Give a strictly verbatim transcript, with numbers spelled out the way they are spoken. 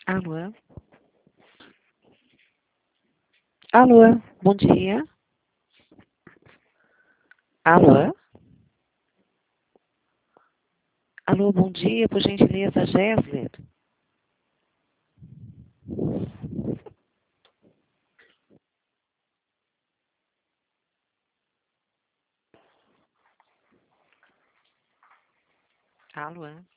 Alô? Alô, bom dia. Alô? Alô, bom dia, por gentileza, Gésler. Alô?